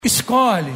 Escolhe.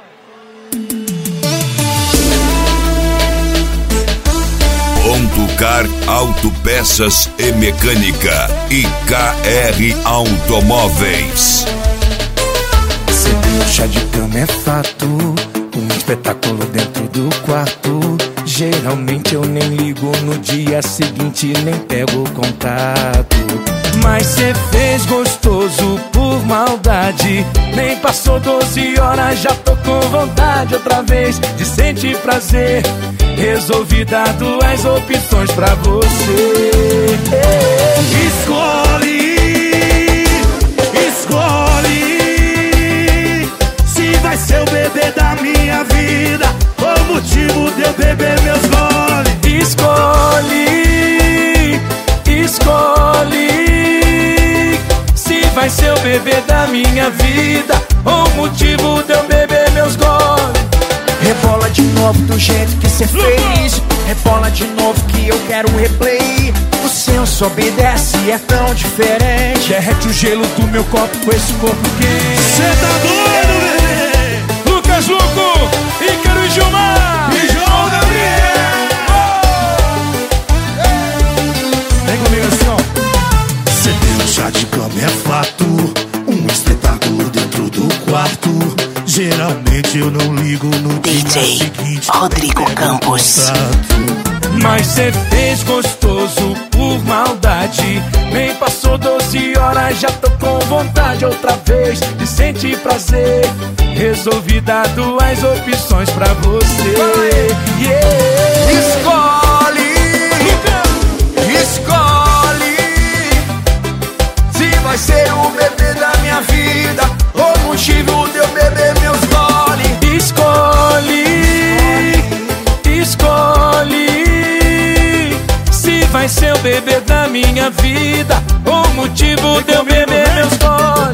Ponto Car Autopeças e Mecânica e KR Automóveis. Servir chá de cama é fato, um espetáculo dentro do quarto. Geralmente eu nem ligo no dia seguinte, nem pego contato. Mas cê fez gostoso por maldade. Nem passou 12 horas, já tô com vontade outra vez de sentir prazer. Resolvi dar duas opções pra você. Escolhe se vai ser o bebê da minha vida ou o motivo de eu beber meus goles. Escolhe se vai ser o bebê da minha vida ou o motivo de eu beber meus goles. Rebola de novo do jeito que cê fez. Rebola de novo que eu quero replay. O senso obedece e é tão diferente. Derrete o gelo do meu copo com esse corpo quente. Cê tá doido, bebê? Lucas Luco, Ícaro e Gilmar. E João Gabriel. Vem comigo assim, ó. Cê deu chá de cama é fato, um espetáculo dentro do quarto. Geralmente eu não ligo no dia seguinte, Rodrigo Campos. Mas cê fez gostoso por maldade. Nem passou 12 horas, já tô com vontade outra vez de sentir prazer. Resolvi dar duas opções pra você. Escolhe se vai ser o bebê da minha vida ou motivo de eu beber meus goles. Escolhe se vai ser o bebê da minha vida ou motivo de eu beber meus goles.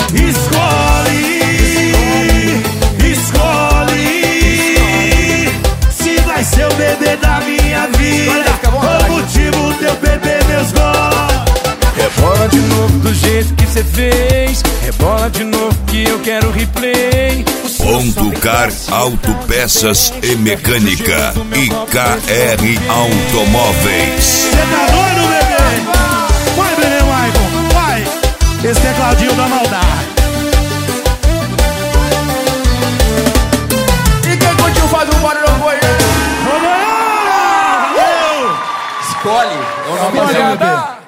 Escolhe se vai ser o bebê da minha vida ou motivo de eu beber meus goles. Rebola de novo do jeito que cê fez. Rebola de novo que eu quero replay. Ponto Car Autopeças e Mecânica e KR Automóveis. Cê tá doido, bebê? Vai, bebê, Michael, vai! Esse tecladinho da maldade. E quem curtiu faz um barulho no banheiro. Vamos lá! Escolhe. É o nome do bebê.